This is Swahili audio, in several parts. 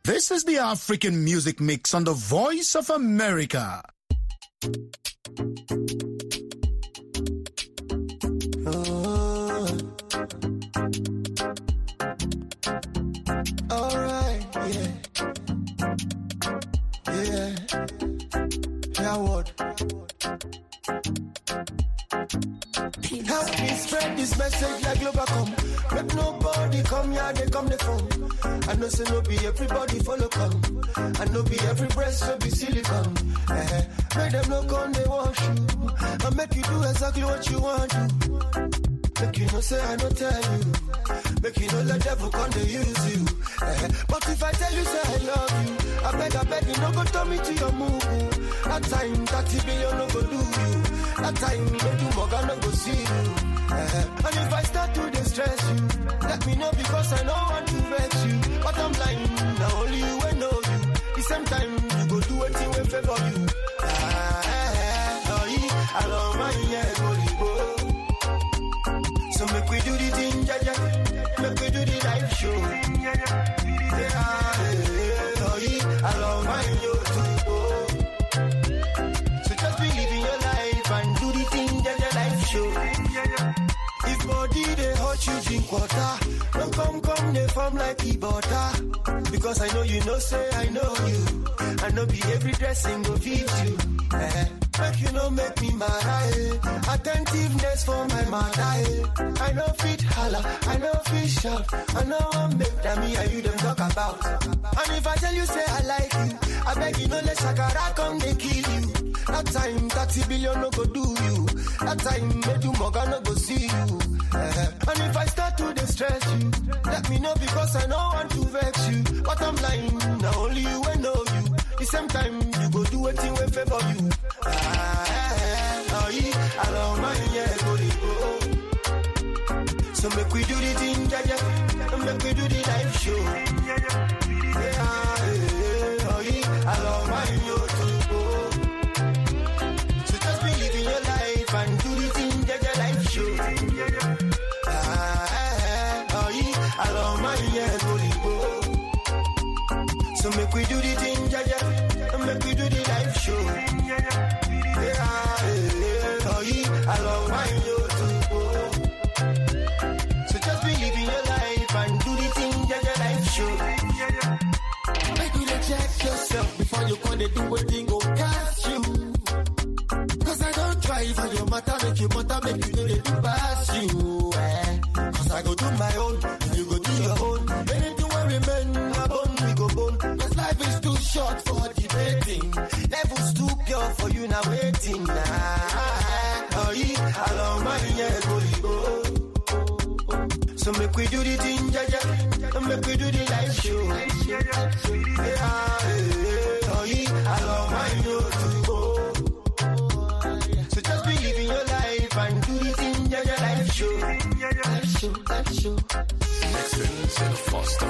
This is the African Music Mix on the Voice of America. Alright, yeah. Howard. Help me spread this message like Globacom. Make nobody come here, they come the phone. I know say no be everybody follow come. I know be every breast will be silicone. Make them no come, they wash you. I make you do exactly what you want to. Make you no say I don't tell you. Make you no let devil come they use you. But if I tell you say I love you, I beg you no go turn me to your move. That time 30 billion no go do you. That time they do more no go see you. And if I start to distress you, let me know because I know want to vex you. But I'm blind, now only you will know you. The same time you go do anything will favor you. I love my so make we do the thing, yeah. Make we do the live show. I love my so just be living your life and do the thing, yeah, live show. If body they hurt you, drink water. Don't come, they form like the butter. Because I know you know, say I know you. I know be every dressing go fit you. Make you know make me mad, attentiveness for my mother. I know fit holla, I know fit shout. I know I'm make that me and you them talk about. And if I tell you say I like you, I beg you no let Shakara come they kill you. That time 30 billion no go do you. That time make you Morgan no go see you. And if I start to distress you, let me know because I know want to vex you. But I'm lying, now only you will know you. The same time you go do anything will favor you. I love my so make we do the thing, yeah. Make we do the live show. I love my so just be living your life and do the thing, yeah, live show. I love my so make we do the thing, yeah. Make we do the live show. I love my so just be living your life and do the thing, yeah, life show. Make you check yourself before you come to do a thing go cast you. Cause I don't try for your matter, make you know they do pass you. Cause I go do my own, and you go do your own. Anything where we men, my bone, we go bone. Cause life is too short for debating. Levels too pure for you now waiting now. I love my so make we do the thing, yeah. Make we do the live show. I love my so just be living your life and do the thing, yeah, live show. Live show. Next is Foster.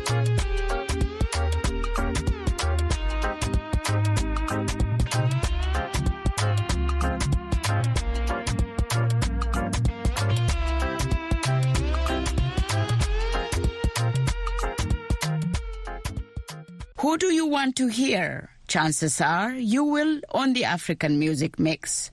Who do you want to hear? Chances are you will on the African Music Mix.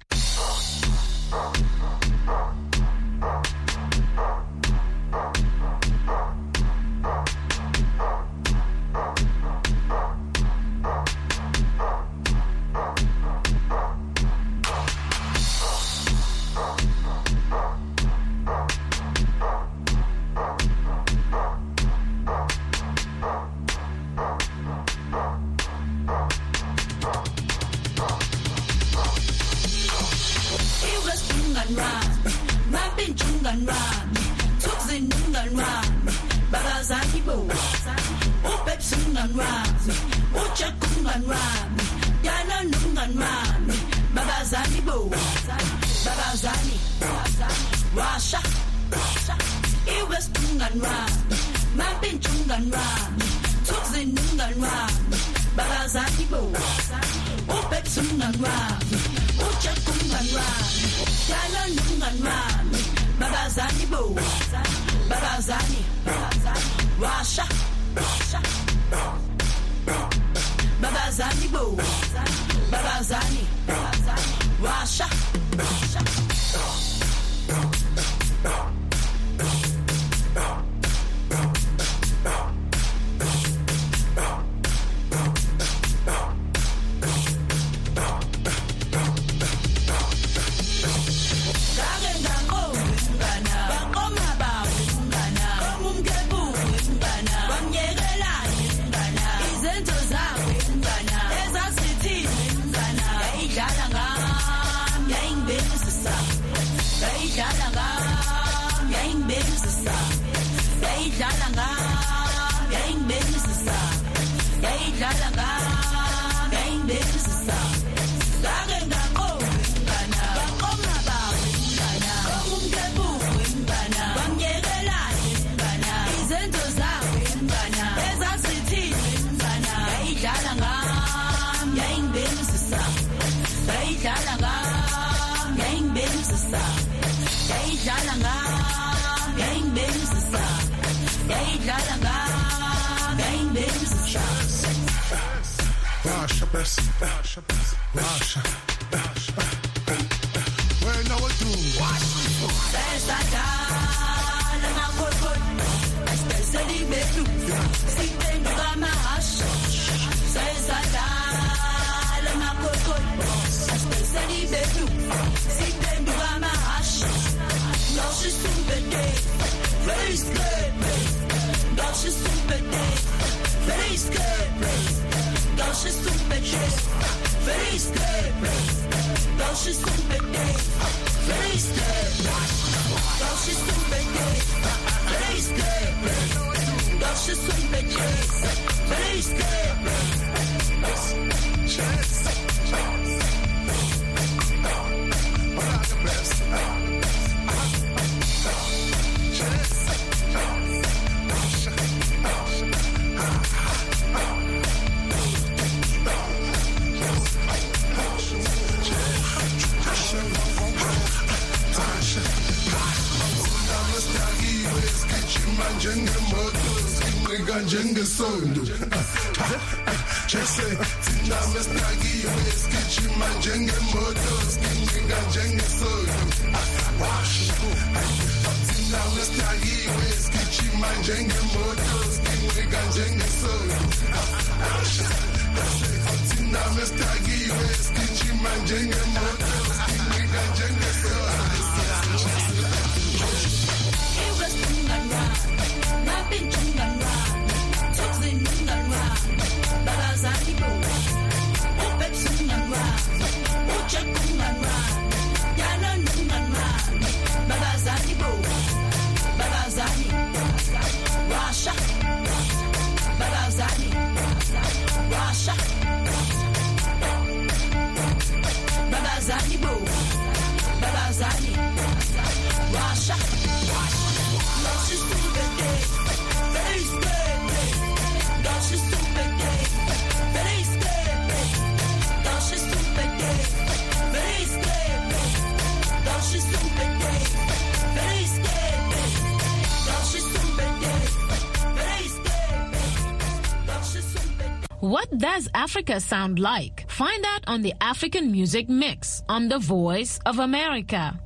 What does Africa sound like? Find out on the African Music Mix on The Voice of America.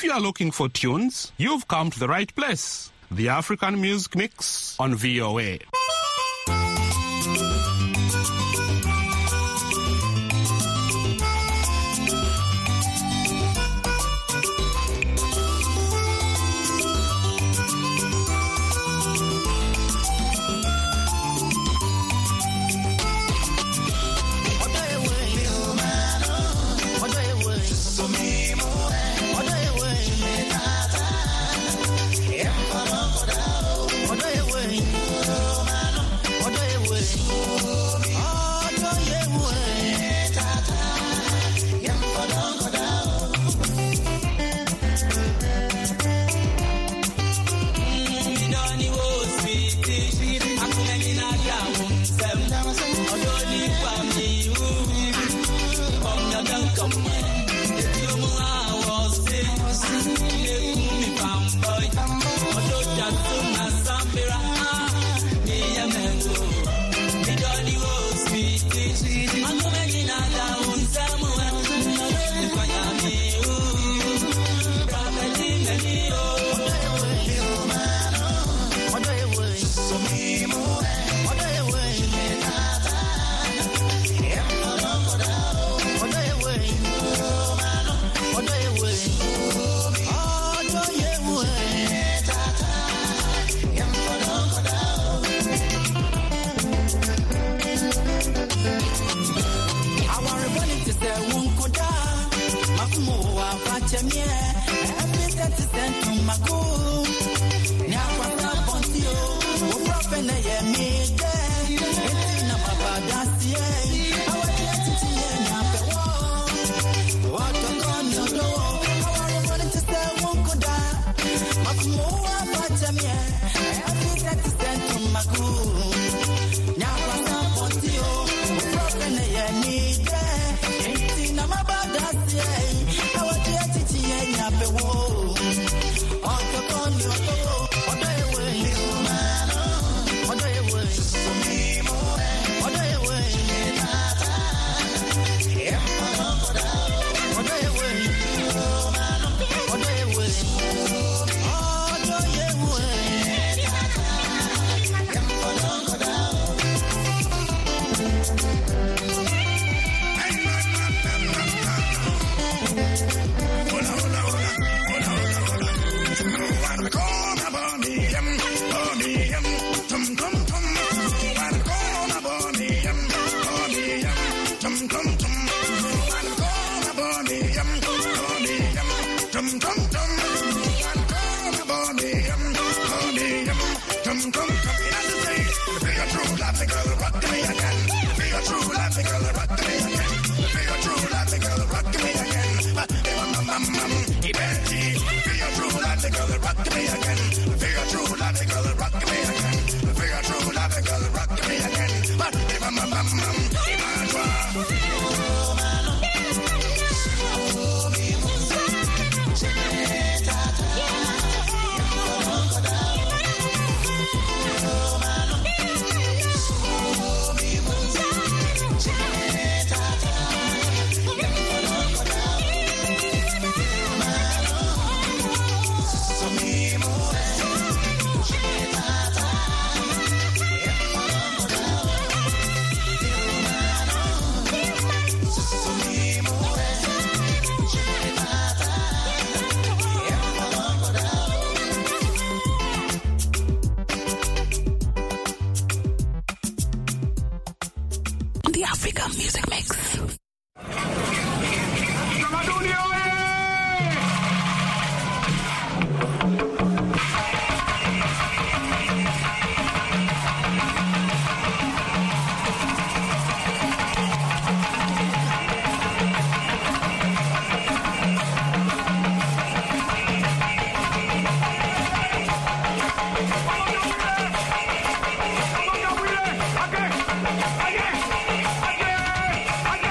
you are looking for tunes, you've come to the right place. The African Music Mix on VOA. The African Music Mix. Okay.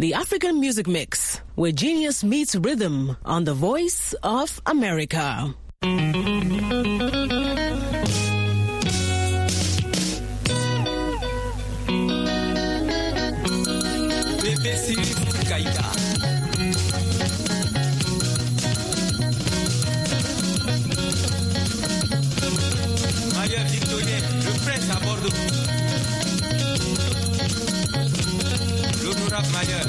The African Music Mix, where genius meets rhythm on the Voice of America. Mailleur Victorien, le prince à Bordeaux. L'honorable Mailleur.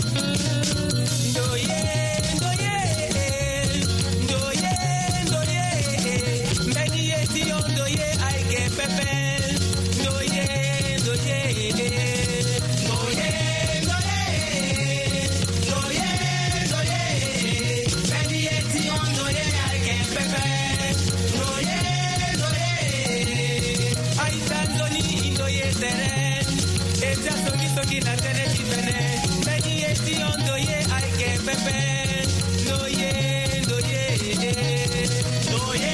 Ndoye, ndoye, ndoye, ndoye. Mbeni eti ondoye aike pepe. Ndoye, ndoye, ndoye, ndoye, ndoye, ndoye. Mbeni eti ondoye aike pepe. Ndoye, ndoye. Aitanzoni indoye teren. Eja songi songi na tere chifene. Mbeni eti ondoye aike pepe. Ndoye, ndoye, ndoye, ndoye,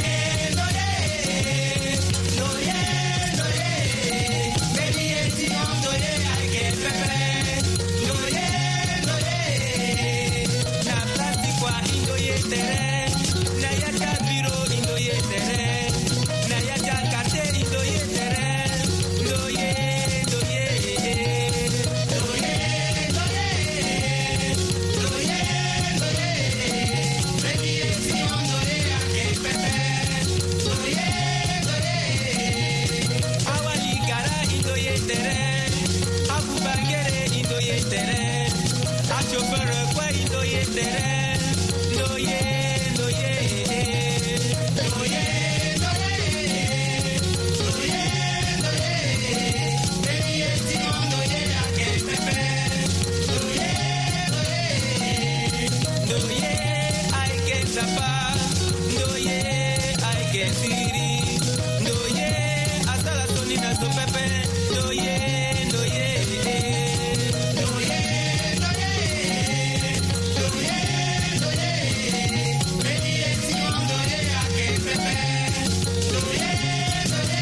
ndoye, ndoye. Mbeni eti ondoye aike pepe. Ndoye, ndoye. Na plastikwa indoye teren. Na yacha biro indoye teren. Na yacha karte indoye teren. Ndoye, ndoye, ndoye, ndoye, ndoye, ndoye. Mbeni eti ondoye aike pepe. Ndoye, ndoye. Awali gara indoye teren. Abubagere indoye teren. Achofere kwa indoye teren. Ndoye, ndoye, ndoye, ndoye, ndoye, ndoye. Mbeni eti ondoye aike pepe. Ndoye, ndoye, ndoye aike sapa. Ndoye aike siri. Ndoye asala soni na so pepe. Ndoye, ndoye, ndoye, ndoye, ndoye, ndoye. Mbeni eti ondoye aike pepe. Ndoye, ndoye.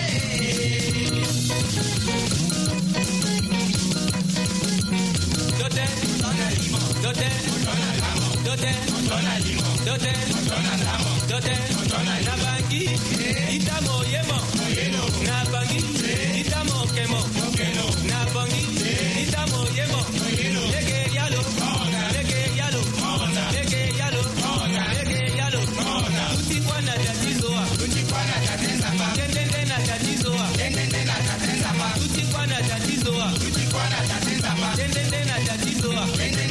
Dote, dote, dote, dote, dote, na bangi, itamo yemo, na bangi, itamo kemo, na bangi, itamo yemo, lege yalo, lege yalo, lege yalo, lege yalo, tuti kwana tatizoa, tendende na tatizoa, tuti kwana tatizoa, tendende na tatizoa.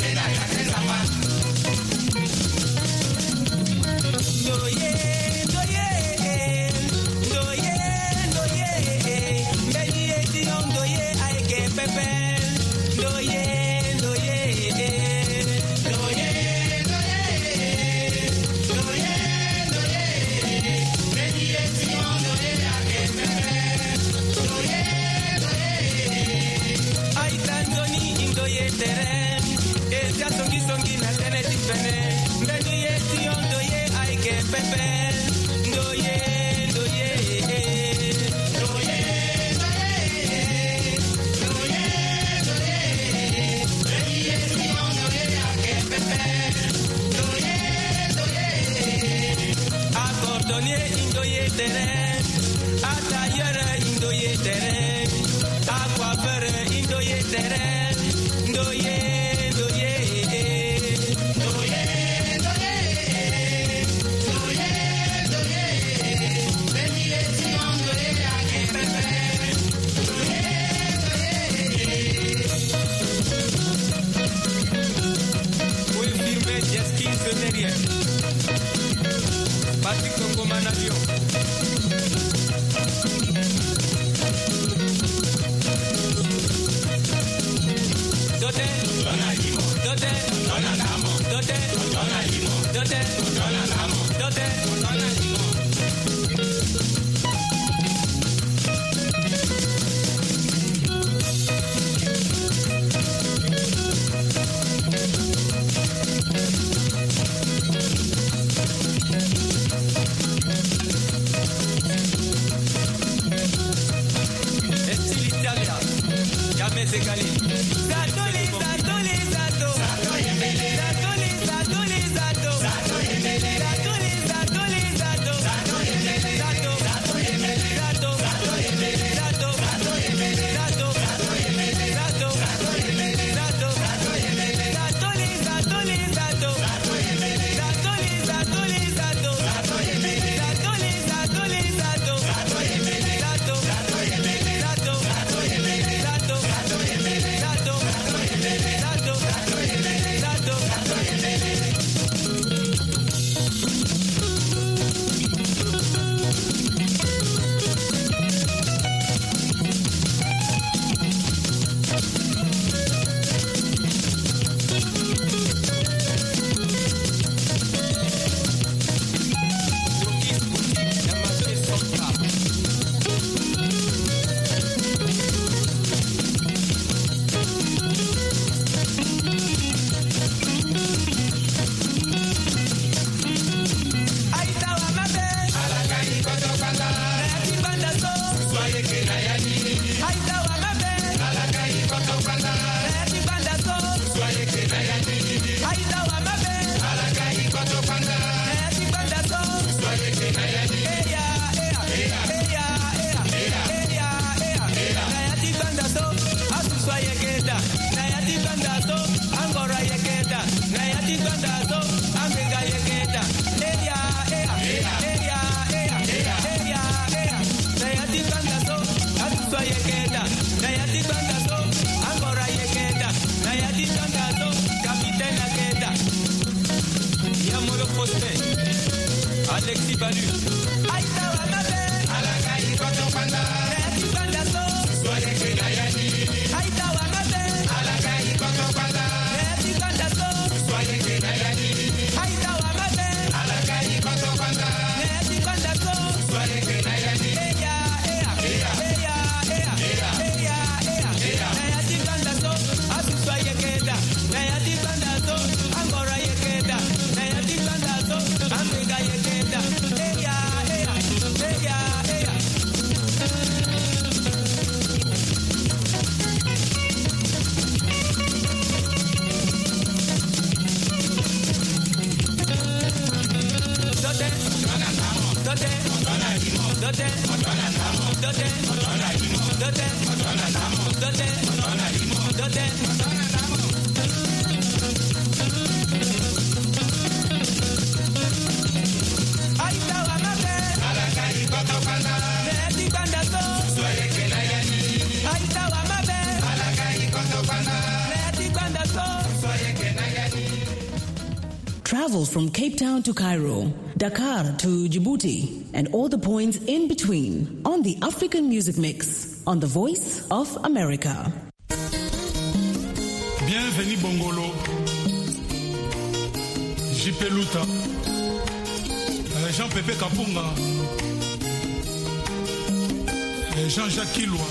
Ndoye, ndoye, ndoye, ndoye. Mbeni eti ondoye aike pepe. Ndoye, ndoye, ndoye, ndoye, ndoye, ndoye. Mbeni eti ondoye aike pepe. Ndoye, ndoye. Aitanzoni indoye teren. Eja songi songi na tere chifene. Mbeni eti ondoye aike pepe. Ndoye, ndoye, ndoye, ndoye, ndoye, ndoye. Mbeni eti ondoye aike pepe. Ndoye, ndoye. Acordonnier indoye teren. Atailleur indoye teren. Aquafeur indoye teren. Ndoye, ndoye, ndoye, ndoye, ndoye, ndoye. Mbeni eti ondoye aike pepe. Ndoye, ndoye. Will firme 10-15 derrière. Patrick Congo Manavio. Dote, dote, dote, dote, dote, Estilo Italia, ya me se calé. Zato, zato, zato. Balu. Aïta Wamabe, Alakai Kotopanda, Neti Banda So, Soye Kenayani. Aïta Wamabe, Alakai Kotopanda, Neti Banda So, Soye Kenayani. Aïta Wamabe, Alakai Kotopanda, Neti Banda So, Soye Kenayani. Eya, eya, eya, eya, eya, eya, eya, eya. Nayati Banda So, Asu Soye Keda. Nayati Banda So, Angora Yekeda. Nayati Banda So, Amiga Yekeda. Eya, eya, eya, eya. Travel from Cape Town to Cairo, Dakar to Djibouti, and all the points in between on the African Music Mix on the Voice of America. Bienvenue Bongolo, JP Luta, Jean-Pépé Kapunga, Jean-Jacques Kilwa,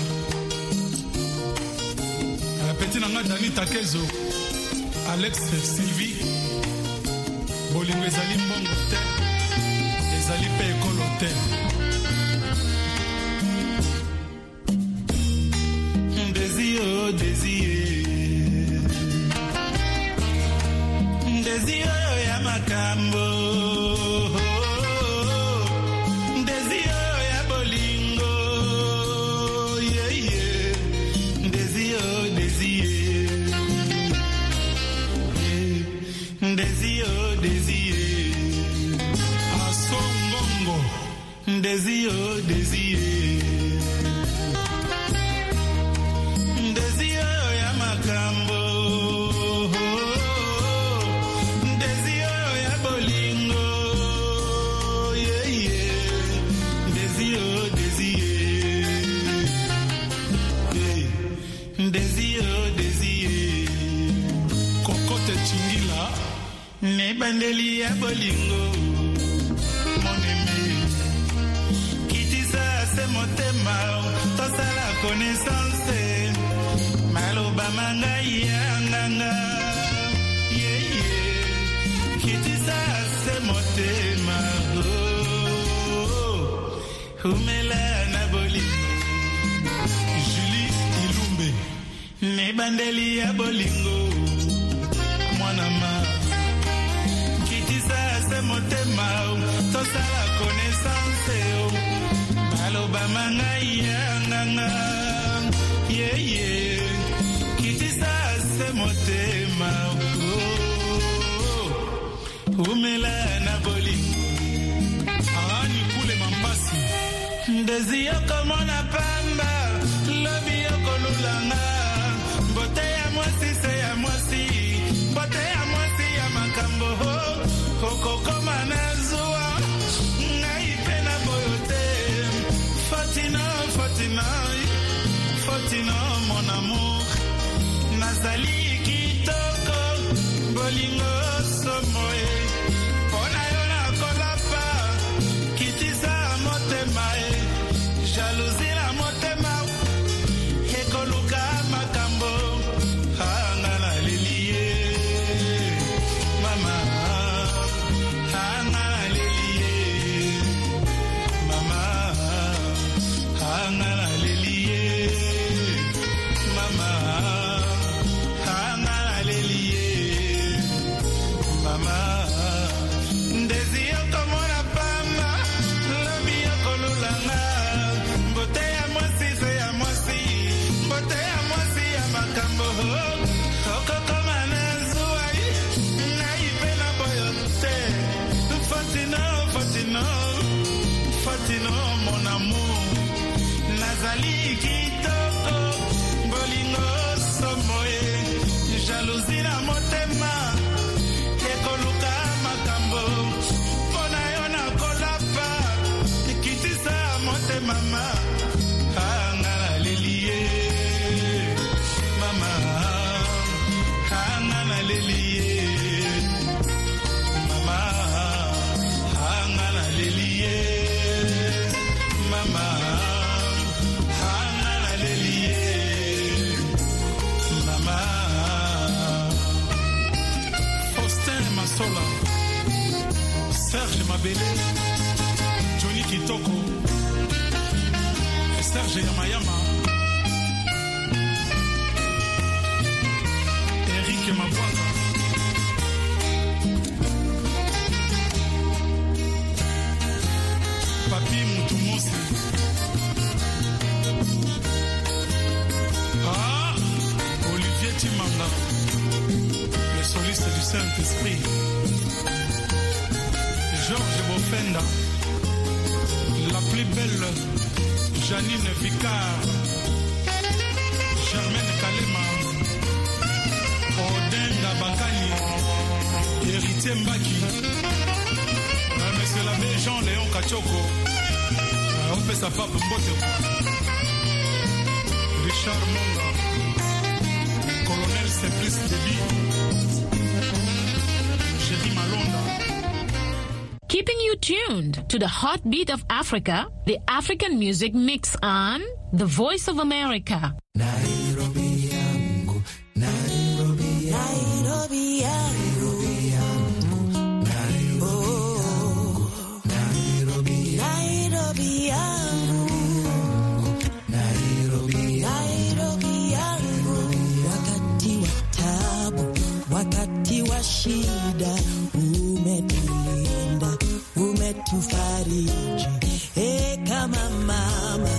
Petit Nanga Dani Takezo, Alex Sylvie, Bolingo ezali mbongo te, ezali pe ekolo te. Désir, désir, désir ya makambo, désir ya bolingo, yeah yeah, désir, désir, désir, désir, asongongo, désir, désir. Bandeli ya bolingo mon aimé kitisa se motema tosala connaissance maloba mangai yanganga yeah yeah kitisa se motema humela na bolingo Julie Ilumbe ne bandeli ya bolingo mwana ma motema tosala connaissance maloba mangai yanganga yeah yeah kitisa se motema umela na bolingo ani kule mambasi ndezi yoko mona pamba lobi yoko lulanga bote ya mwasi se ya mwasi bote ya mwasi ya makambo Koko manazua ngai pena boyote Fatina Fatina Fatina mon amour nazali kitoko bolingo somoe ona yona kolapa kitisa motema jalousie la motema ekoluka makambo hangala lilie mama Fatino mon amour nazali kitoko bolingo somoe jalousie na motema ekoluka makambo pona yo na kolapa Kitoko, Serge Yamayama, Eric Mabwanga, Papi Moutoumousi, Olivier Timanda, le soliste du Saint-Esprit, Georges Bofenda, la plus belle Janine Vicard, Germaine Kalema, Odenga Bakani, Héritier Mbaki, Monsieur l'abbé Jean-Léon Kachoko, on fait sa pape Mbote, Richard Monga, Colonel Simplice Debi, Chéri Malonda. Keeping you tuned to the heartbeat of Africa, the African Music Mix on The Voice of America. Nairobi yangu, Nairobi yangu, Nairobi yangu, Nairobi yangu, Nairobi, Nairobi yangu. Wakati wa tabu, wakati wa shida, umetulinda, umetufariji, kama mama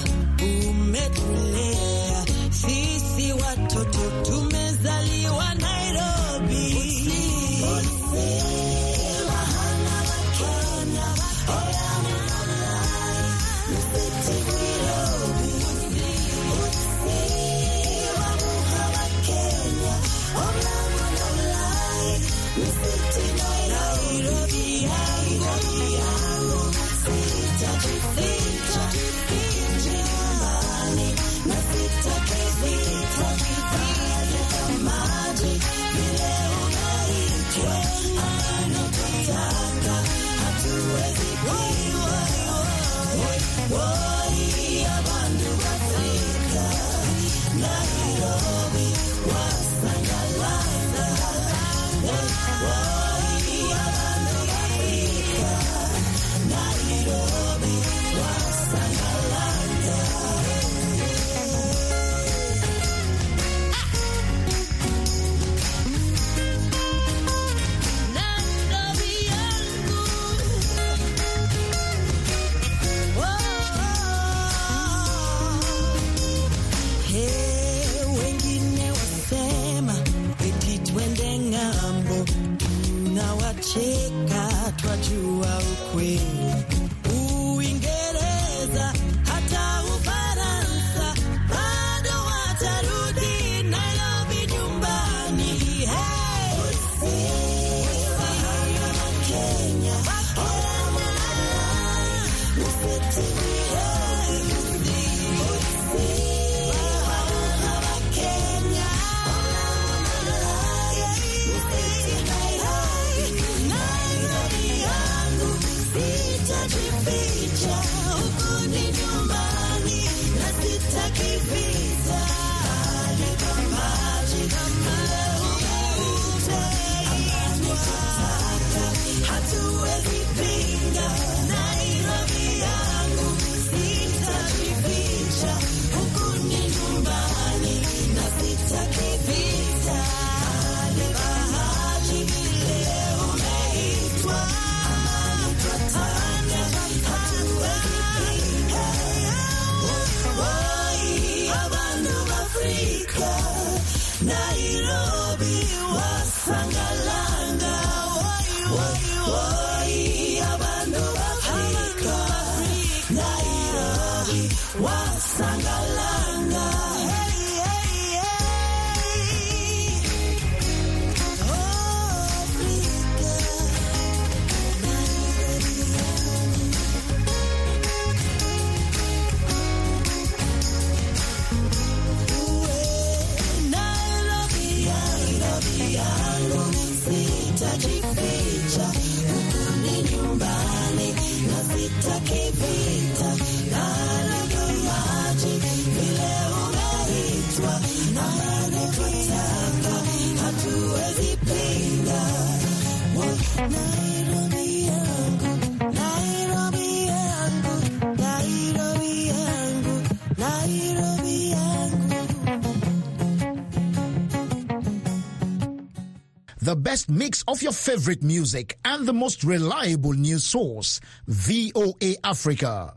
umetulea, sisi watoto tumezaliwa Nairobi. Nairobi yangu, Nairobi yangu. The best mix of your favorite music and the most reliable news source, VOA Africa.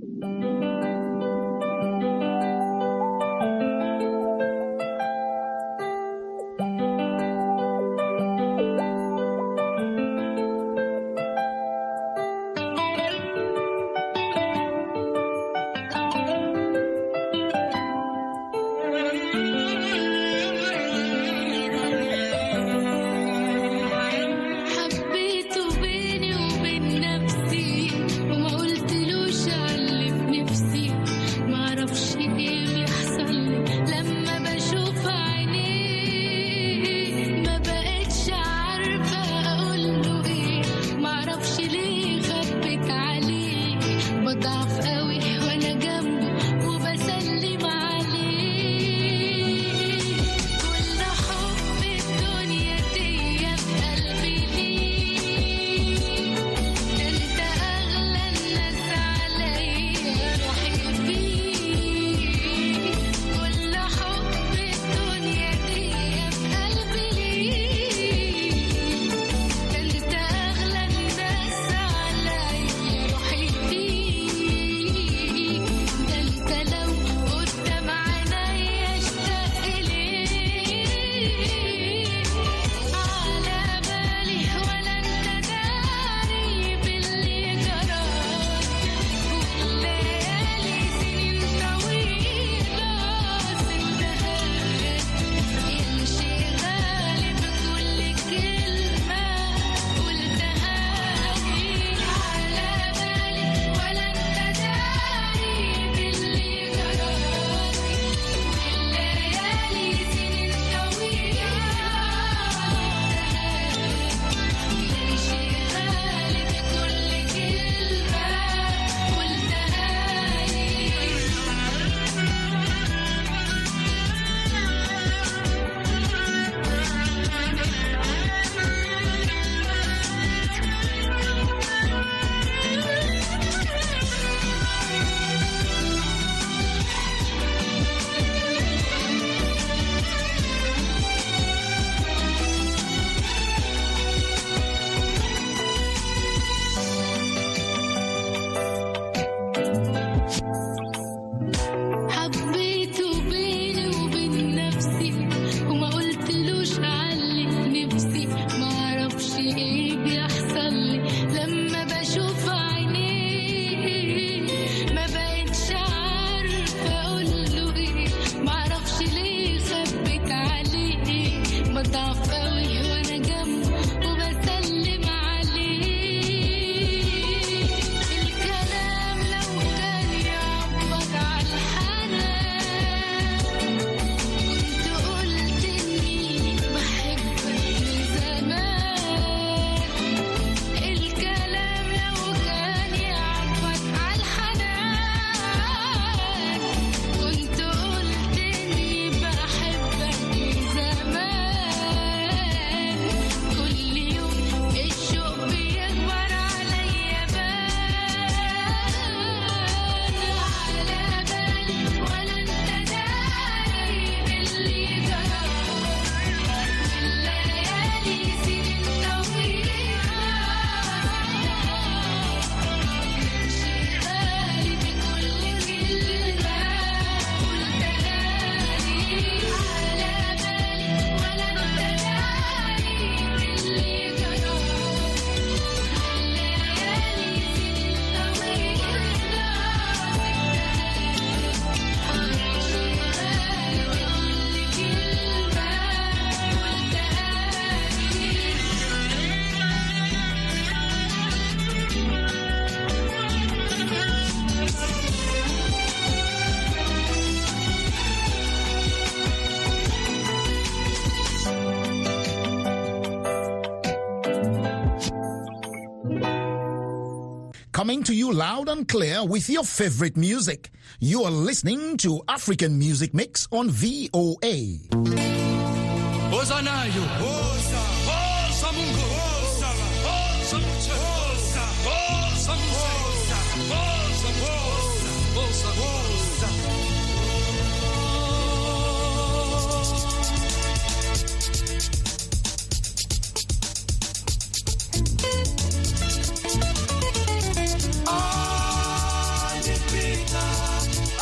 Coming to you loud and clear with your favorite music. You are listening to African Music Mix on VOA.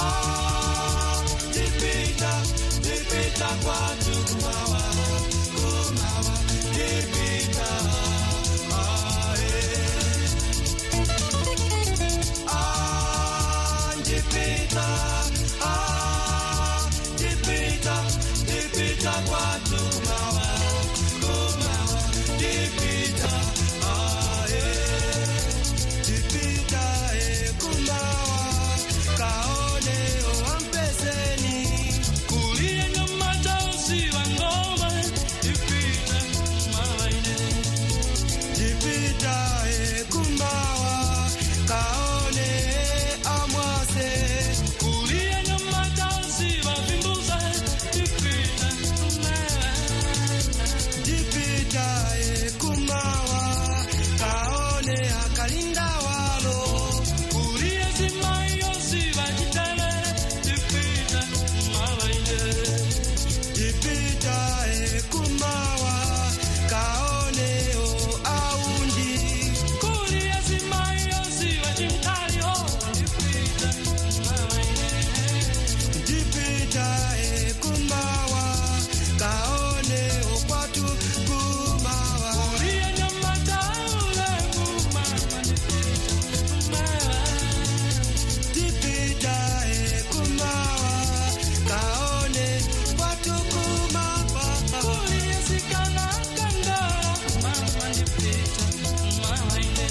Dipita kwatu kumawa, dipita, dipita kwatu kumawa, dipita, dipita kumawa, kaone oampeseni, kulia nyamata usiwa ngoma, dipita kumawa ine, dipita kumawa, kaone amwase, kulia nyamata usiwa vimbuza, dipita kumawa, dipita kumawa, kaone akalinda walo, kulia zimayo siwa jitele, dipita kumawa ine, dipita kumawa, kaone o aundi, kulia zimayo siwa jitale, dipita kumawa ine, dipita kumawa, kaone o kwatu kumawa, kulia nyamata ule kumawa, dipita kumawa, kaone kwatu kumawa, kulia sikana kangara, kumawa dipita kumawa ine.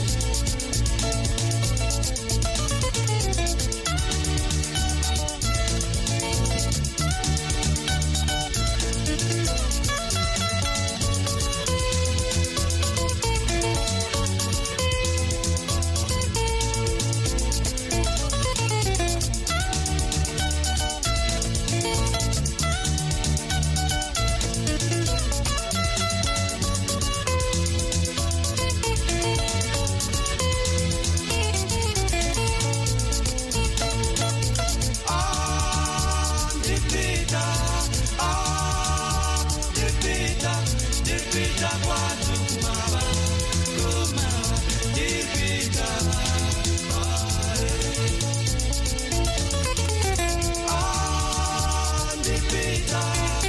Dipita kwatu kumawa, dipita, dipita,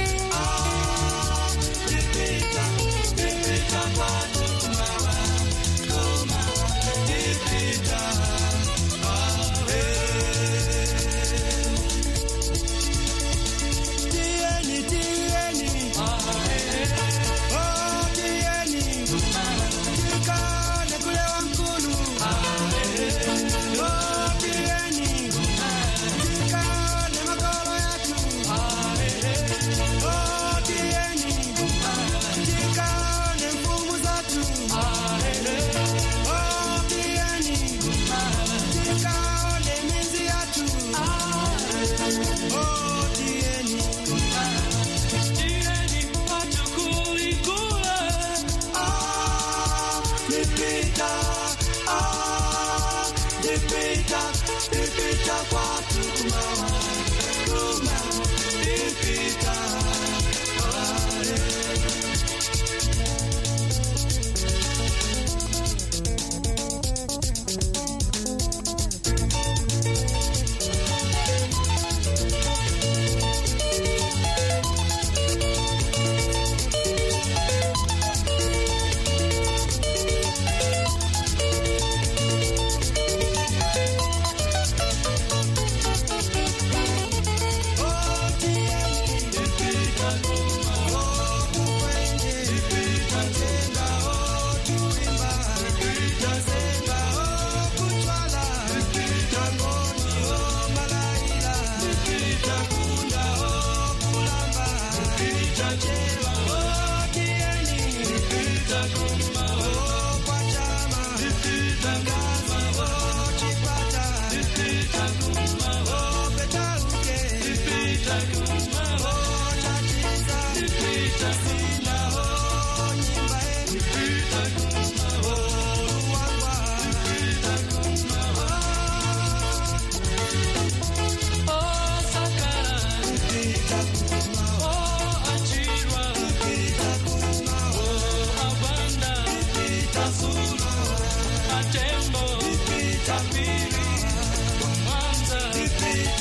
dipita kwatu kumawa, dipita, tieni, oh tieni, tikane kule wankulu, oh tieni, tikane makolo yetu, oh tieni, tikane mfumu zetu, oh tieni, tikane mizi yetu, oh tieni, watu kulikula, dipita, dipita kwatu kumawa, dipita, oh tieni, dipita kumawa, oh kupenye, dipita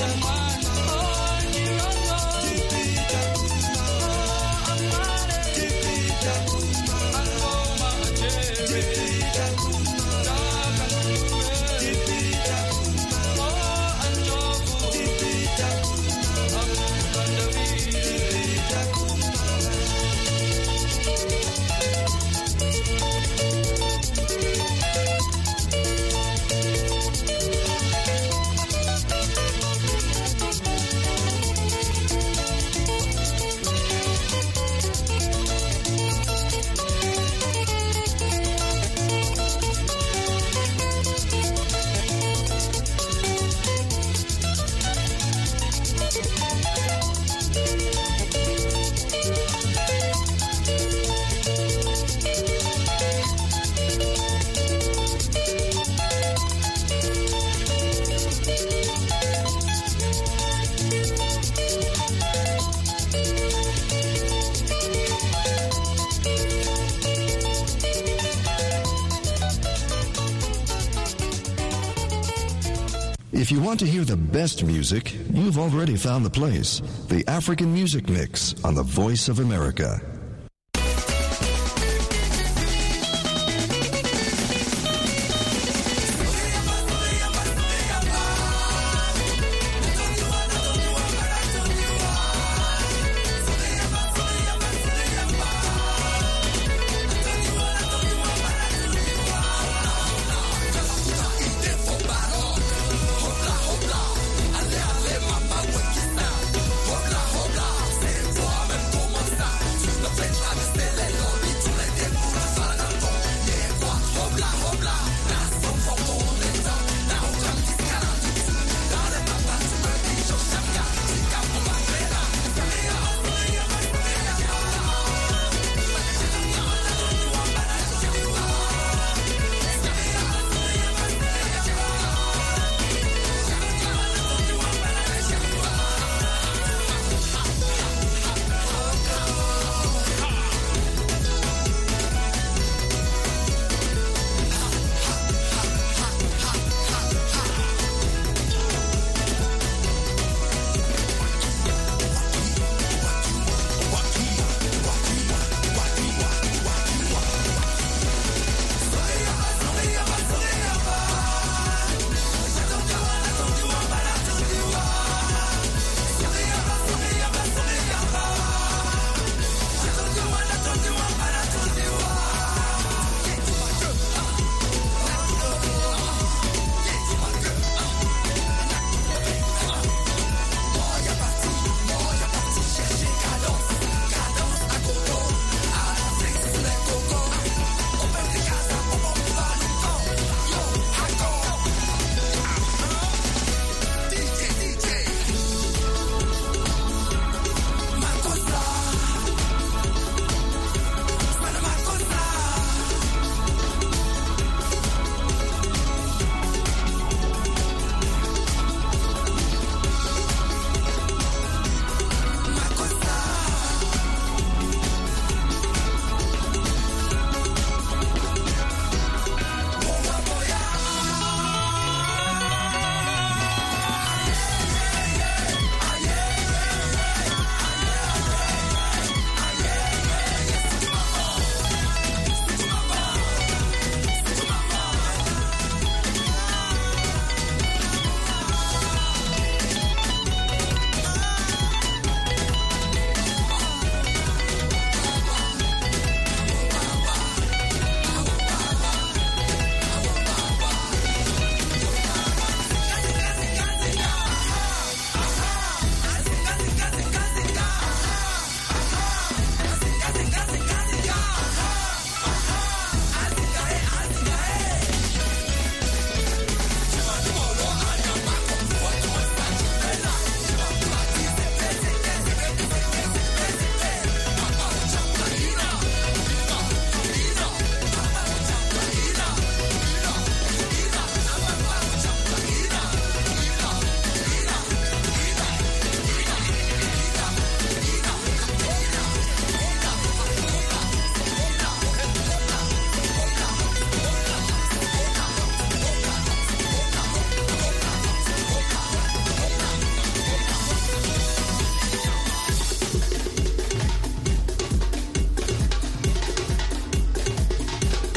If you want to hear the best music, you've already found the place. The African Music Mix on the Voice of America.